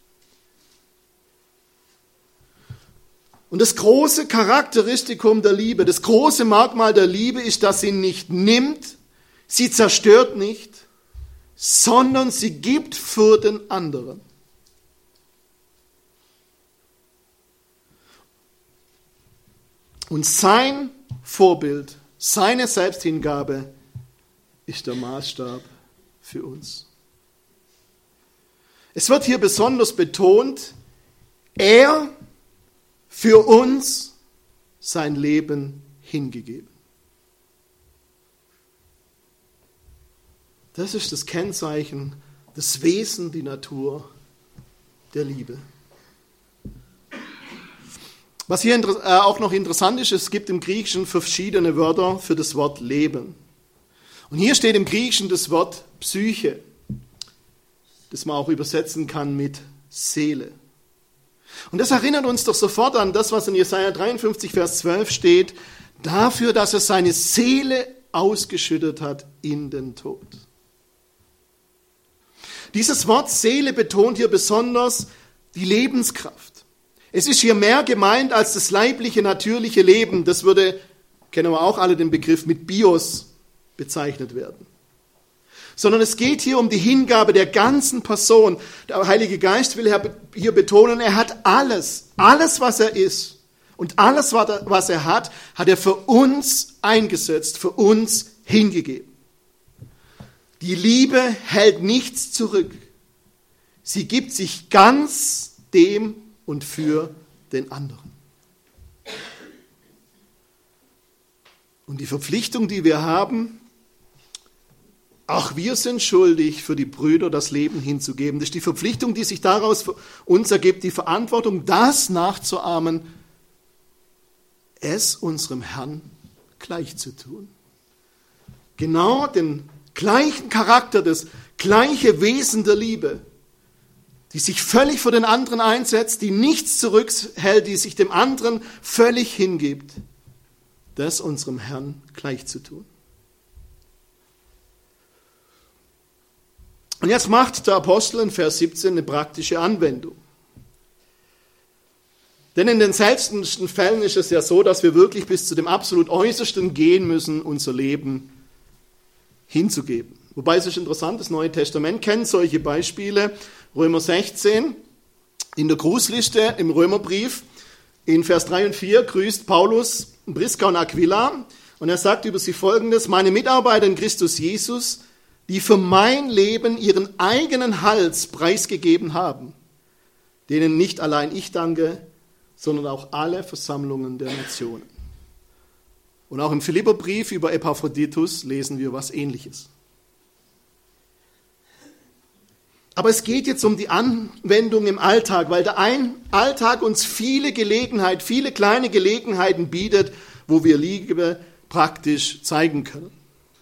Und das große Charakteristikum der Liebe, das große Merkmal der Liebe ist, dass sie nicht nimmt, sie zerstört nicht, sondern sie gibt für den anderen. Und sein Vorbild, seine Selbsthingabe ist der Maßstab für uns. Es wird hier besonders betont, er für uns sein Leben hingegeben. Das ist das Kennzeichen, das Wesen, die Natur der Liebe. Was hier auch noch interessant ist, es gibt im Griechischen verschiedene Wörter für das Wort Leben. Und hier steht im Griechischen das Wort Psyche, das man auch übersetzen kann mit Seele. Und das erinnert uns doch sofort an das, was in Jesaja 53, Vers 12 steht, dafür, dass er seine Seele ausgeschüttet hat in den Tod. Dieses Wort Seele betont hier besonders die Lebenskraft. Es ist hier mehr gemeint als das leibliche, natürliche Leben. Das würde, kennen wir auch alle den Begriff, mit Bios bezeichnet werden. Sondern es geht hier um die Hingabe der ganzen Person. Der Heilige Geist will hier betonen, er hat alles, was er ist und alles, was er hat er für uns eingesetzt, für uns hingegeben. Die Liebe hält nichts zurück. Sie gibt sich ganz dem und für den anderen. Und die Verpflichtung, die wir haben, auch wir sind schuldig, für die Brüder das Leben hinzugeben. Das ist die Verpflichtung, die sich daraus für uns ergibt, die Verantwortung, das nachzuahmen, es unserem Herrn gleich zu tun. Genau den gleichen Charakter, das gleiche Wesen der Liebe, die sich völlig für den anderen einsetzt, die nichts zurückhält, die sich dem anderen völlig hingibt, das unserem Herrn gleich zu tun. Und jetzt macht der Apostel in Vers 17 eine praktische Anwendung. Denn in den seltensten Fällen ist es ja so, dass wir wirklich bis zu dem absolut Äußersten gehen müssen, unser Leben hinzugeben. Wobei es ist interessant, das Neue Testament kennt solche Beispiele. Römer 16, in der Grußliste im Römerbrief, in Vers 3 und 4 grüßt Paulus Priska und Aquila und er sagt über sie Folgendes: Meine Mitarbeiter in Christus Jesus, die für mein Leben ihren eigenen Hals preisgegeben haben, denen nicht allein ich danke, sondern auch alle Versammlungen der Nationen. Und auch im Philipperbrief über Epaphroditus lesen wir was Ähnliches. Aber es geht jetzt um die Anwendung im Alltag, weil der Alltag uns viele kleine Gelegenheiten bietet, wo wir Liebe praktisch zeigen können.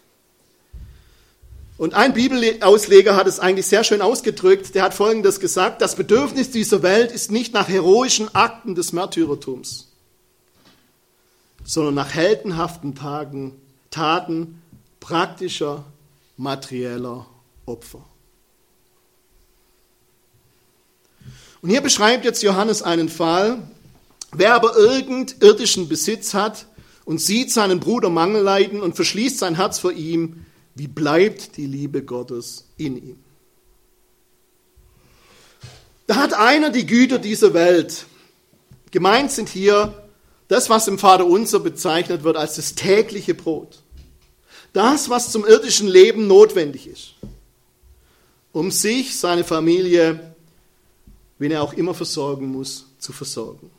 Und ein Bibelausleger hat es eigentlich sehr schön ausgedrückt, der hat Folgendes gesagt: Das Bedürfnis dieser Welt ist nicht nach heroischen Akten des Märtyrertums, sondern nach heldenhaften Taten praktischer, materieller Opfer. Und hier beschreibt jetzt Johannes einen Fall: Wer aber irgend irdischen Besitz hat und sieht seinen Bruder Mangel leiden und verschließt sein Herz vor ihm, wie bleibt die Liebe Gottes in ihm? Da hat einer die Güter dieser Welt. Gemeint sind hier das, was im Vaterunser bezeichnet wird als das tägliche Brot. Das, was zum irdischen Leben notwendig ist, um sich, seine Familie, wen er auch immer versorgen muss, zu versorgen.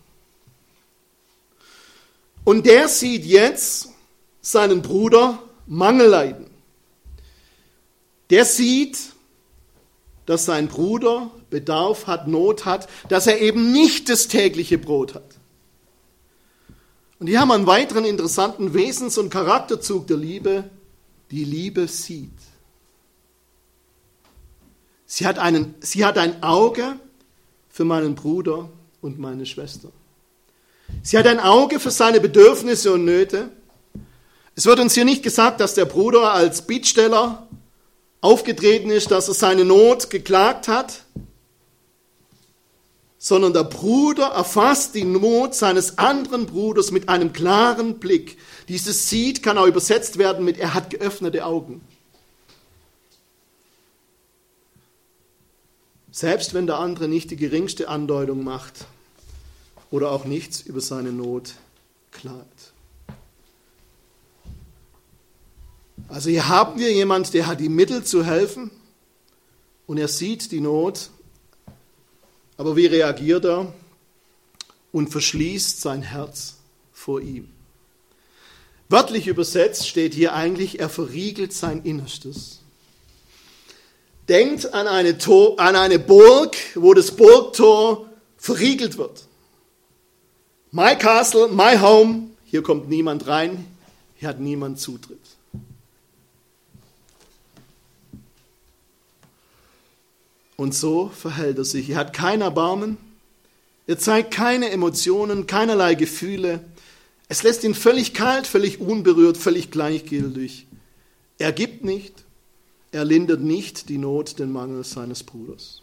Und der sieht jetzt seinen Bruder Mangel leiden. Der sieht, dass sein Bruder Bedarf hat, Not hat, dass er eben nicht das tägliche Brot hat. Und hier haben wir einen weiteren interessanten Wesens- und Charakterzug der Liebe. Die Liebe sieht. Sie hat ein Auge für meinen Bruder und meine Schwester. Sie hat ein Auge für seine Bedürfnisse und Nöte. Es wird uns hier nicht gesagt, dass der Bruder als Bittsteller aufgetreten ist, dass er seine Not geklagt hat, sondern der Bruder erfasst die Not seines anderen Bruders mit einem klaren Blick. Dieses Sieht kann auch übersetzt werden mit er hat geöffnete Augen. Selbst wenn der andere nicht die geringste Andeutung macht oder auch nichts über seine Not klagt. Also hier haben wir jemand, der hat die Mittel zu helfen und er sieht die Not, aber wie reagiert er? Und verschließt sein Herz vor ihm. Wörtlich übersetzt steht hier eigentlich, er verriegelt sein Innerstes. Denkt an eine Burg, wo das Burgtor verriegelt wird. My castle, my home, hier kommt niemand rein, hier hat niemand Zutritt. Und so verhält er sich. Er hat kein Erbarmen, er zeigt keine Emotionen, keinerlei Gefühle. Es lässt ihn völlig kalt, völlig unberührt, völlig gleichgültig. Er gibt nicht, er lindert nicht die Not, den Mangel seines Bruders.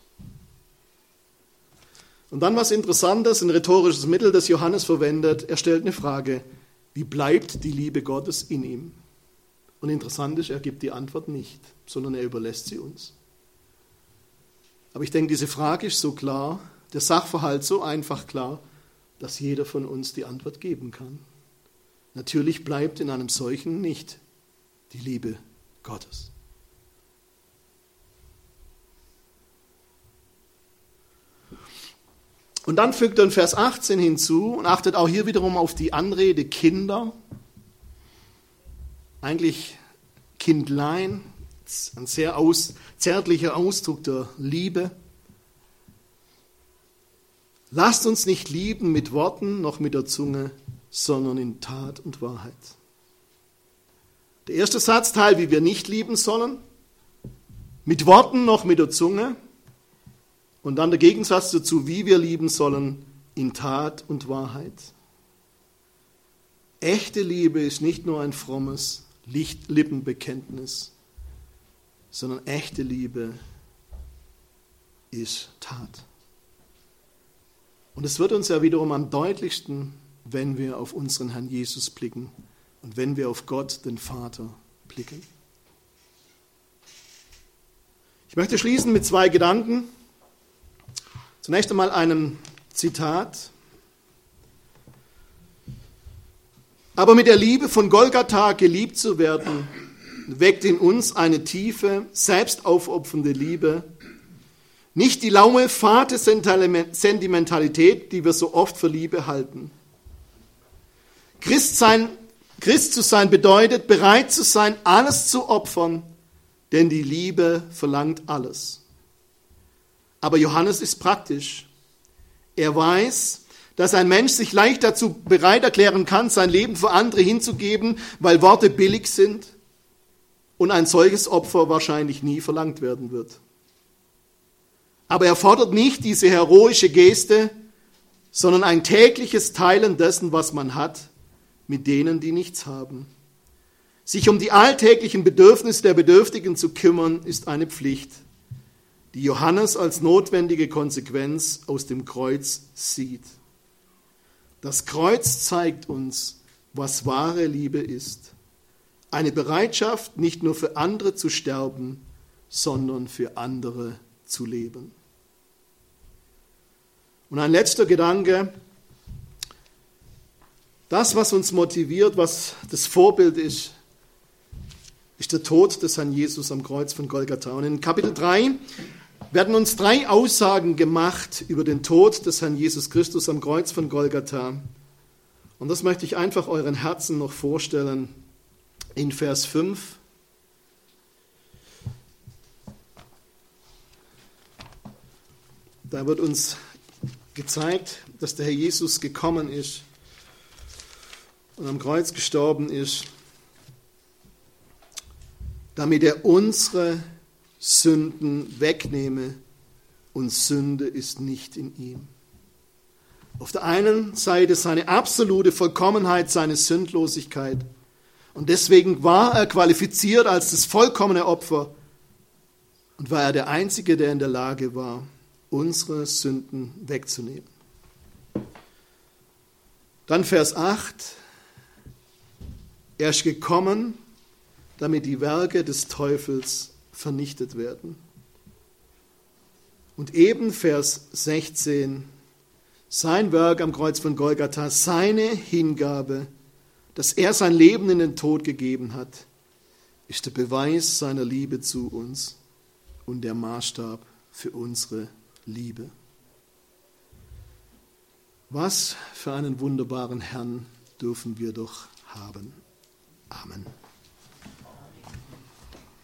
Und dann was Interessantes, ein rhetorisches Mittel, das Johannes verwendet. Er stellt eine Frage, wie bleibt die Liebe Gottes in ihm? Und interessant ist, er gibt die Antwort nicht, sondern er überlässt sie uns. Aber ich denke, diese Frage ist so klar, der Sachverhalt so einfach klar, dass jeder von uns die Antwort geben kann. Natürlich bleibt in einem solchen nicht die Liebe Gottes. Und dann fügt er in Vers 18 hinzu und achtet auch hier wiederum auf die Anrede Kinder. Eigentlich Kindlein, ein sehr zärtlicher Ausdruck der Liebe. Lasst uns nicht lieben mit Worten noch mit der Zunge, sondern in Tat und Wahrheit. Der erste Satzteil, wie wir nicht lieben sollen, mit Worten noch mit der Zunge. Und dann der Gegensatz dazu, wie wir lieben sollen, in Tat und Wahrheit. Echte Liebe ist nicht nur ein frommes Lippenbekenntnis, sondern echte Liebe ist Tat. Und es wird uns ja wiederum am deutlichsten, wenn wir auf unseren Herrn Jesus blicken und wenn wir auf Gott, den Vater, blicken. Ich möchte schließen mit 2 Gedanken. Zunächst einmal einem Zitat. Aber mit der Liebe von Golgatha geliebt zu werden, weckt in uns eine tiefe, selbstaufopfernde Liebe, nicht die laue, fade Sentimentalität, die wir so oft für Liebe halten. Christ zu sein bedeutet, bereit zu sein, alles zu opfern, denn die Liebe verlangt alles. Aber Johannes ist praktisch. Er weiß, dass ein Mensch sich leicht dazu bereit erklären kann, sein Leben für andere hinzugeben, weil Worte billig sind und ein solches Opfer wahrscheinlich nie verlangt werden wird. Aber er fordert nicht diese heroische Geste, sondern ein tägliches Teilen dessen, was man hat, mit denen, die nichts haben. Sich um die alltäglichen Bedürfnisse der Bedürftigen zu kümmern, ist eine Pflicht, die Johannes als notwendige Konsequenz aus dem Kreuz sieht. Das Kreuz zeigt uns, was wahre Liebe ist. Eine Bereitschaft, nicht nur für andere zu sterben, sondern für andere zu leben. Und ein letzter Gedanke. Das, was uns motiviert, was das Vorbild ist der Tod des Herrn Jesus am Kreuz von Golgatha. Und in Kapitel 3 werden uns 3 Aussagen gemacht über den Tod des Herrn Jesus Christus am Kreuz von Golgatha. Und das möchte ich einfach euren Herzen noch vorstellen in Vers 5. Da wird uns gezeigt, dass der Herr Jesus gekommen ist und am Kreuz gestorben ist, damit er unsere Sünden wegnehme, und Sünde ist nicht in ihm. Auf der einen Seite seine absolute Vollkommenheit, seine Sündlosigkeit. Und deswegen war er qualifiziert als das vollkommene Opfer und war er der Einzige, der in der Lage war, unsere Sünden wegzunehmen. Dann Vers 8. Er ist gekommen, damit die Werke des Teufels vernichtet werden. Und eben Vers 16. Sein Werk am Kreuz von Golgatha, seine Hingabe, dass er sein Leben in den Tod gegeben hat, ist der Beweis seiner Liebe zu uns und der Maßstab für unsere Liebe. Was für einen wunderbaren Herrn dürfen wir doch haben. Amen.